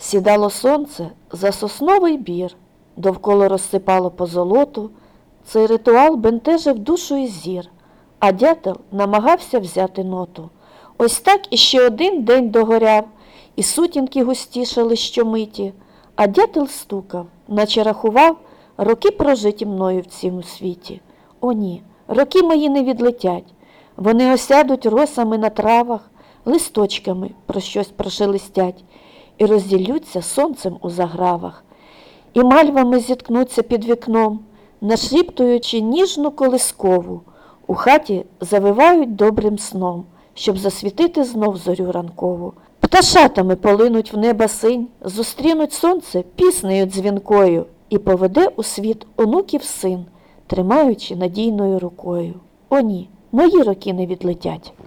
Сідало сонце за сосновий бір, довкола розсипало позолоту. Цей ритуал бентежив душу і зір, а дятел намагався взяти ноту. Ось так іще один день догоряв, і сутінки густішали щомиті, а дятел стукав, наче рахував роки, прожиті мною в цьому світі. О ні, роки мої не відлетять, вони осядуть росами на травах, листочками про щось прошелестять і розділються сонцем у загравах, і мальвами зіткнуться під вікном, нашіптуючи ніжну колискову, у хаті завивають добрим сном, щоб засвітити знов зорю ранкову. Пташатами полинуть в неба синь, зустрінуть сонце піснею дзвінкою і поведе у світ онуків син, тримаючи надійною рукою. О ні, мої роки не відлетять.